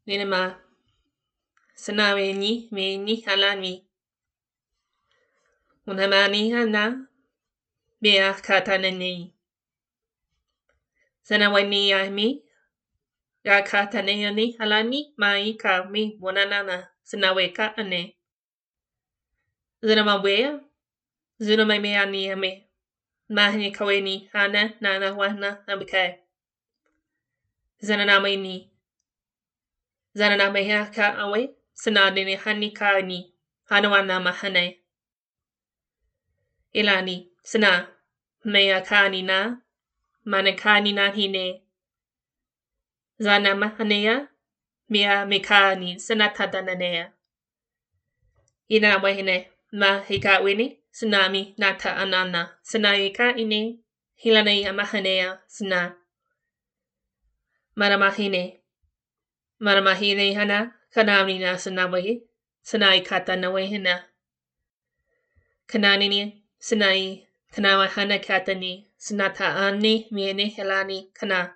Ninema Sanawini, Mini Halani Unamani Hana Bea Katanani Sanawani Ami Yakatanani Halani Mai Kami Wanana Sanaweka Ane Zanamawea Zunamayani Ame Mahini Kaweni Hana Nana Wana Abike Zananamini Zananameha ka awe, sanadini hani kaani, hanawana mahane. Ilani, sana, mea kaani na, manakani na hine. Zana mahanea, mea mekani, sanatadananea. Ina wahine, ma hika wini, sanami nata anana, sanaika ine, hilanea mahanea, sana. Maramahine. Maramahine hana, kanami na sanawahi, sanai kata nawahina. Kananini, sanai, kanawa hana katani, sanata ani, miene helani, kana.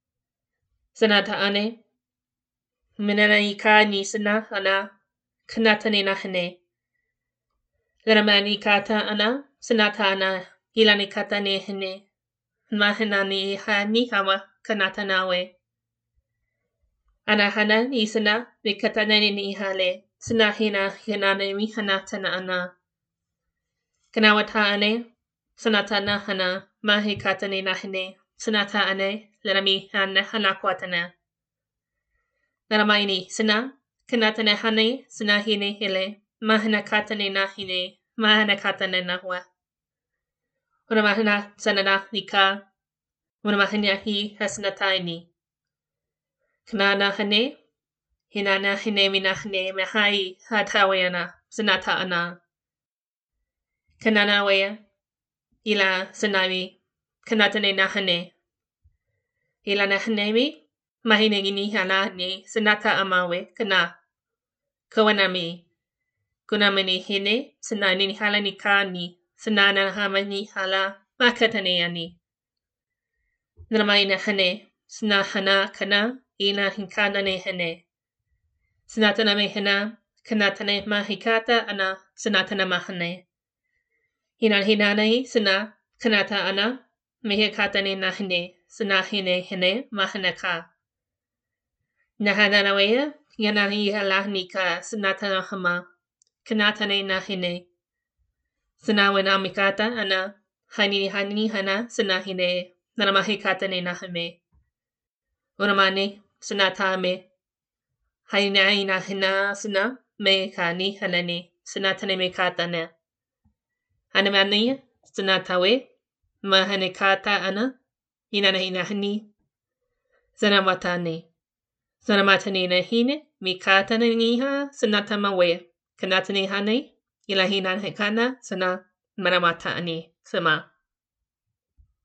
Sanata ane, minanai ka ni sana, ana, kanatani na hane. Laramani kata ana, sanata ana, hilani kata ne hane. Mahanani ha ni hawa, kanata nawe. Ana hana ni sana mikatana ni hale sana hina hinane mi hanatana ana kanawata ane sanatana hana mahi katane na hine sanata ane lanami hana hanakwatana naramaini sana kanatana hane sana hine hele mahana katane na hine mahana katane na hua unamahana sanana nika unamahanya hi hasnataini Kanana hane, hinana hine mina hane mahai hatawayana, sanata ana. Kanana waya, ila sanami, kanatane na hane. Ila na hanemi, mahine gini hala ne, sanata amawe, kana. Kawanami, kunamani hine, sanani hala ni kani, sanana hamani hala, makatane ani. Namaina hane, sanahana kana, Ina hinkana hene. Sanatana mehena, kanatane mahikata ana, sanatana mahane. Hinan hinane, sana, kanata ana, mehikatane nahine, sanahine hene, mahanaka. Nahananawea, yanani halahnika, sanatana hama, kanatane nahine. Sanawanamikata ana, hani hana, sanahine, nanamahikatane nahame. Uramane, Sanatame Hainaina hina sana me kani hanani sanatane me katana. Hanamani sanatawe mahanekata ana inana hani Zanamatane. Zanamatane na hine mi katana niha sanatamawe kanatane hane ilahina hekana sana manamatani sama.